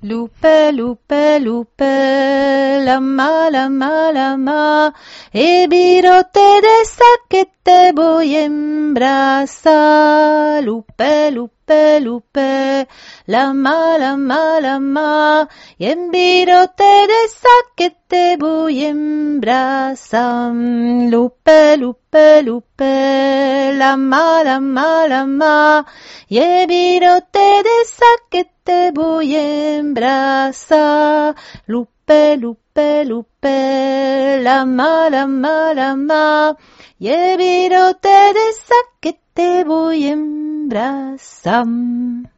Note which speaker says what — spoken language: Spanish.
Speaker 1: Lupe, lupe, lupe, lama, el virote de esa que te voy a embrazar. Lupe, lupe, lupe, lama, y el virote de esa que te voy a embrazar. Lupe, lupe, lupe, lama, y el virote de esa que te voy a embrazar. Lupe, lupe, lupe, lama, y el virote de esa que te voy a embrazar.